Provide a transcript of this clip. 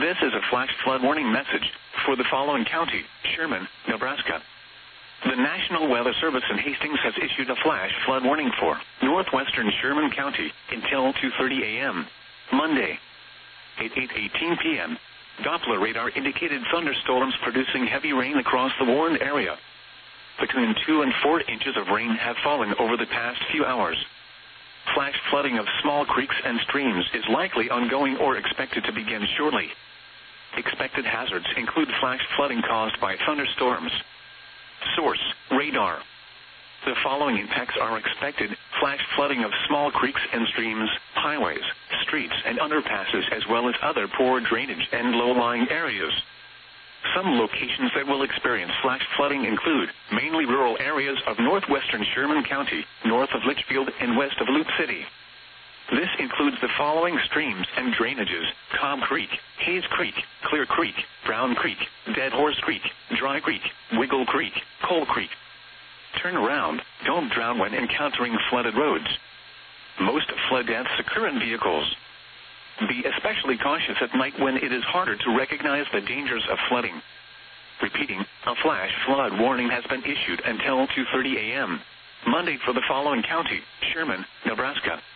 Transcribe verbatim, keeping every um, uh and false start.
This is a flash flood warning message for the following county: Sherman, Nebraska. The National Weather Service in Hastings has issued a flash flood warning for northwestern Sherman County until two thirty a.m. Monday. At eight eighteen p.m., Doppler radar indicated thunderstorms producing heavy rain across the warned area. Between two and four inches of rain have fallen over the past few hours. Flash flooding of small creeks and streams is likely ongoing or expected to begin shortly. Expected hazards include flash flooding caused by thunderstorms. Source: radar. The following impacts are expected: flash flooding of small creeks and streams, highways, streets and underpasses, as well as other poor drainage and low-lying areas. Some locations that will experience flash flooding include mainly rural areas of northwestern Sherman County, north of Litchfield and west of Loop City. This includes the following streams and drainages: Cobb Creek, Hayes Creek, Clear Creek, Brown Creek, Dead Horse Creek, Dry Creek, Wiggle Creek, Coal Creek. Turn around. Don't drown when encountering flooded roads. Most flood deaths occur in vehicles. Be especially cautious at night when it is harder to recognize the dangers of flooding. Repeating, a flash flood warning has been issued until two thirty a.m. Monday for the following county: Sherman, Nebraska.